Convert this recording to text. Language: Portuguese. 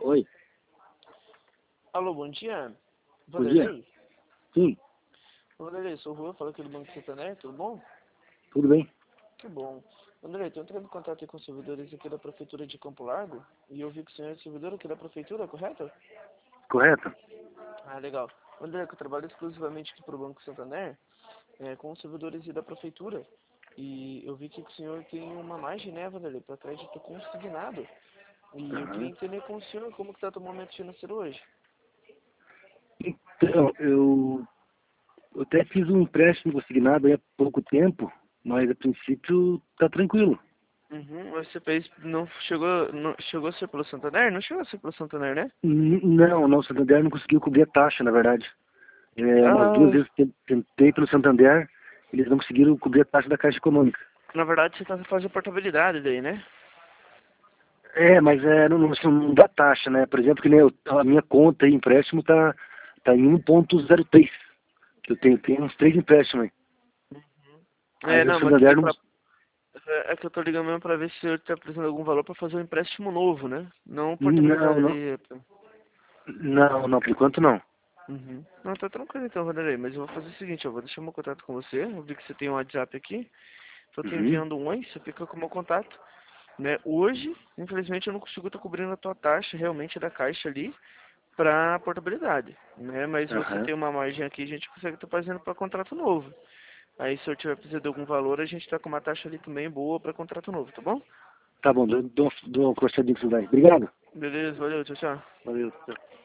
Oi, Alô, bom dia. bom dia. Vanderlei? Sim, Vanderlei, sou o Juan, falando aqui do Banco Santander, tudo bom? tudo bem? Que bom. Vanderlei, estou entrando em contato com os servidores aqui da Prefeitura de Campo Largo e eu vi que o senhor é servidor aqui da Prefeitura, correto? Correto? Ah, legal. Vanderlei, que eu trabalho exclusivamente aqui para o Banco Santander com os servidores da Prefeitura e eu vi que o senhor tem uma margem, né, Vanderlei, para crédito consignado. E eu queria Aham. entender com o senhor como que está o momento financeiro hoje. Então, eu até fiz um empréstimo consignado aí há pouco tempo, mas a princípio tá tranquilo. Uhum, você fez, não chegou a ser pelo Santander? Não chegou a ser pelo Santander, né? Não, o Santander não conseguiu cobrir a taxa, na verdade. Umas duas Ah, vezes tentei pelo Santander, eles não conseguiram cobrir a taxa da Caixa Econômica. na verdade você tá fazendo portabilidade daí, né? Mas não dá taxa, né? Por exemplo, que nem a minha conta aí, empréstimo, tá em 1,03. Eu tenho uns 3 empréstimos aí. Aí o Não, mas Santander não. é que eu tô ligando mesmo pra ver se você tá precisando de algum valor pra fazer um empréstimo novo, né? Não Não, portabilidade não. ali. Não, por enquanto não. Uhum. Não, tá tranquilo então, Vanderlei, mas eu vou fazer o seguinte, eu vou deixar meu contato com você, eu vi que você tem um WhatsApp aqui, tô te Uhum. enviando um oi, você fica com o meu contato, né? Hoje, infelizmente, eu não consigo estar cobrindo a tua taxa realmente da caixa ali pra portabilidade, né? Mas você Aham. tem uma margem aqui, a gente consegue estar fazendo para contrato novo. Aí se eu tiver precisando de algum valor, a gente tá com uma taxa ali também boa para contrato novo, tá bom? Tá bom, dou uma crostadinha com isso daí. Obrigado. Beleza, valeu, tchau, tchau. Valeu.